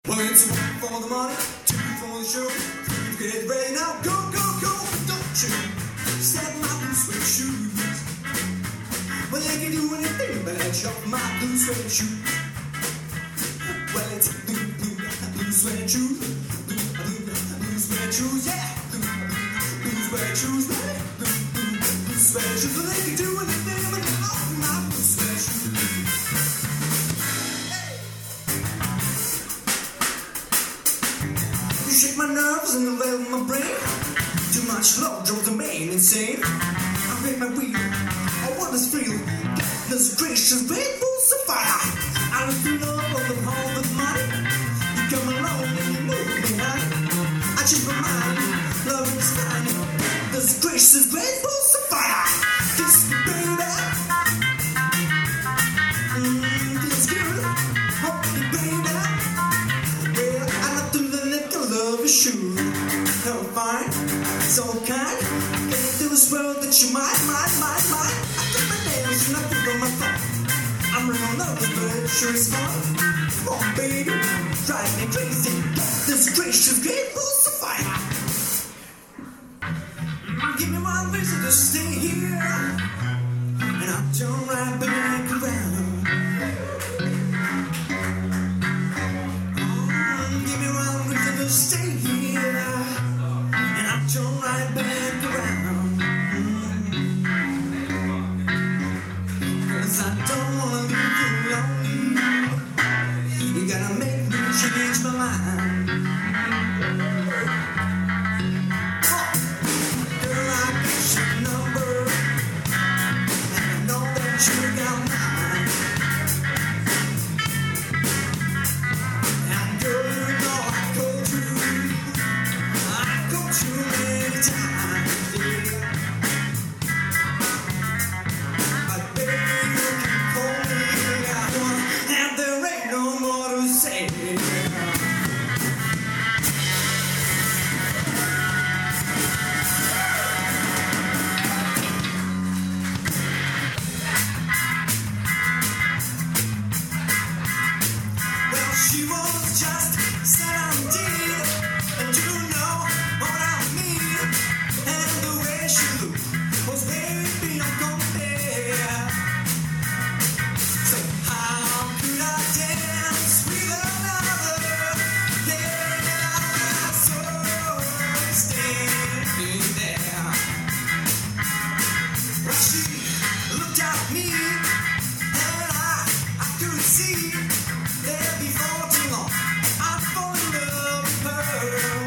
Well, it's one for the money, two for the show, three to get ready now. Go, go, go, don't you step my blue suede shoes. Well, they can do anything but edge off my blue suede shoes. Well, it's blue suede shoes, blue suede shoes, yeah. Blue suede shoes, baby, blue suede shoes. Well, they can do anything but edge off my blue suede shoes. You shake my nerves and level my brain. Too much love drove the man insane. I break my wheel, I want this feel. Goodness gracious, rainbow sapphire. I don't feel love of the home with money. You come along and you move me high. I change my mind, love is fine. Goodness gracious, rainbow sapphire. Kiss me, baby. Feels good, hold me, baby. Well, I love to let the love is sure. No fine, so kind. Can you do this world that you might. I cut my nails and I put on my phone. I'm real nervous, but it sure is fun. Come on, baby, drive me crazy. This gracious great balls of fire. Give me one reason to stay here, and I'll turn right back around. Give me one reason to stay here, and I'll turn right back around. 'Cause I don't wanna leave you lonely. You gotta make me change my mind. Girl, I got your number, and I know that you got mine. And girl, you know I called you many times, yeah. But baby, you can call me out, and there ain't no more to say. Well, she was just seventeen, and you know what I mean. And the way she looked was way beyond compare. So how could I dance with another? Yeah, I saw her standing there. Well, she looked at me, and I could see that before too long I fall in love with her.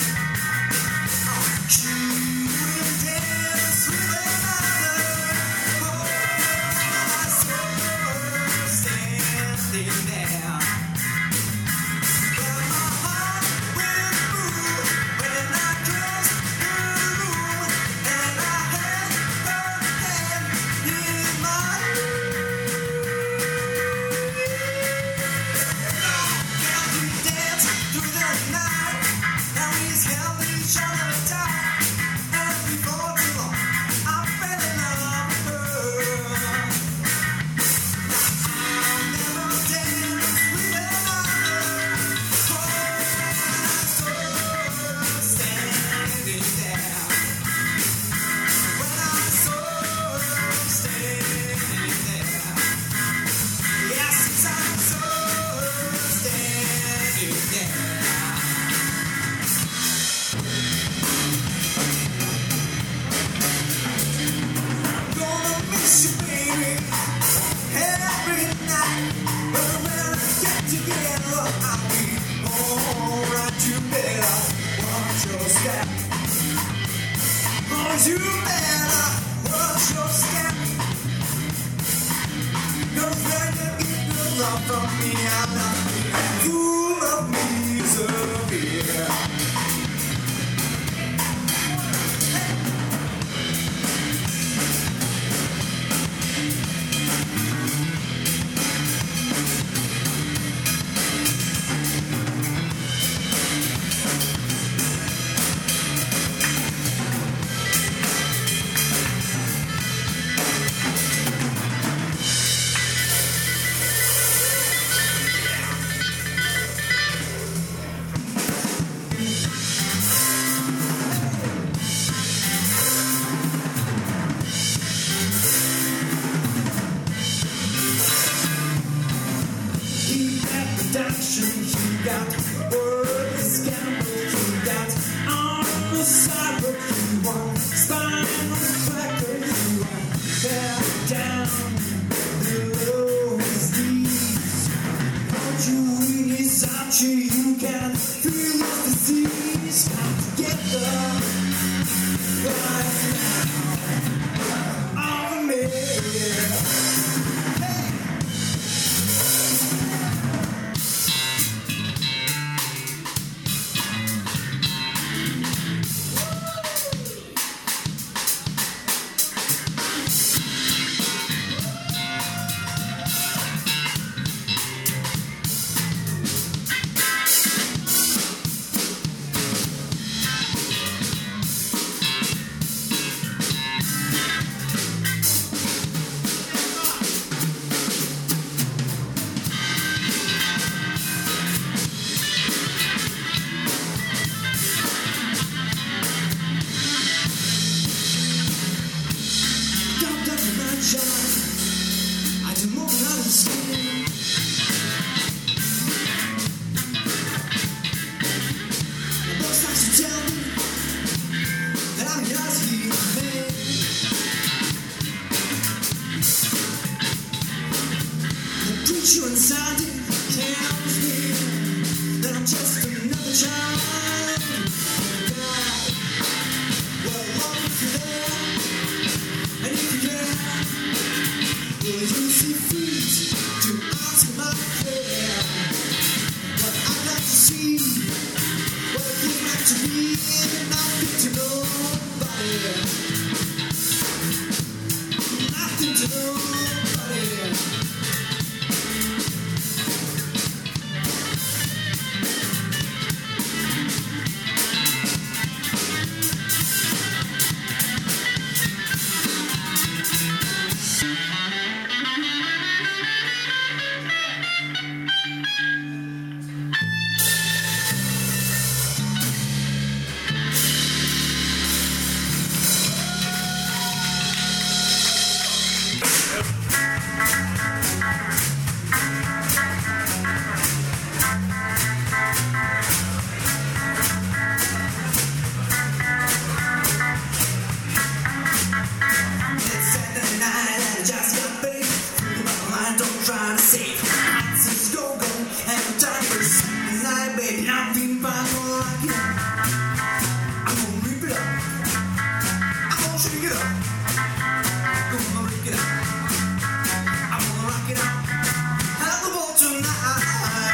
She wouldn't dance with another. Oh, I saw her standing there. Well, my heart went boom when I crossed her room, and I held her hand in mine. Can we dance through the night? And we held each other tight, and before too long I fell in love with her. I'll never dance with another. Oh, I saw her standing there. When I saw her standing there. Yes, I saw her standing there. I'm gonna miss you, baby, every night. But when I get together, I'll be alright. You better watch your step. Oh, you better watch your step. 'Cause when you get good love from me, I'm not full of misery. passion, he got words, gamble, he got on the sidewalk, he won spinal cracker, he won back down below his knees. Won't you ease out, you can feel this disease. Come together right now on me. I do more than I understand. My boss likes to tell me that I'm a nasty man. The preacher inside me tells me that I'm just another child. Well, long if you're there, and if you care, will you see feet to ask my prayer? But I'd like to see what it feels like to be nothing to nobody. Nothing to nobody. Trying to save answers, go, and timers. And I, baby, nothing but like it. I'm gonna rip it up. I'm gonna shake it up. I'm gonna rip it up. I'm gonna rock it up. Have the ball tonight.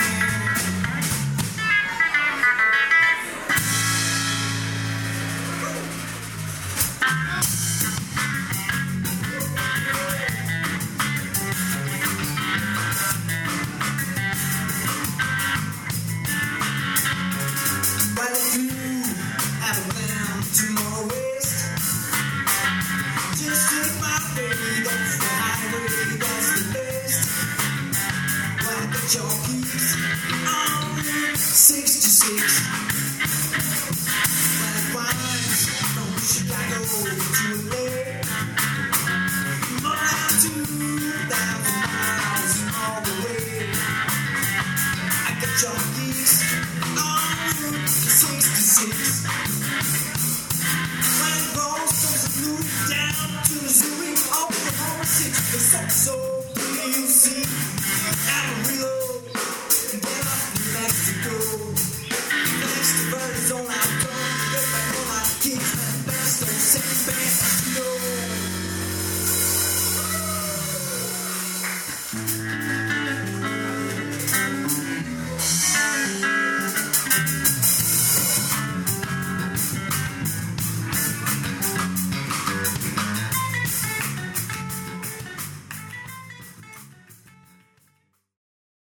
Tomorrow west, just take my baby, that's the highway, that's the best. Well, I got your keys on 66. When it winds from Chicago to LA, more than 2,000 miles all the way. I got your keys on 66. Down to Missouri, Oklahoma City, it's so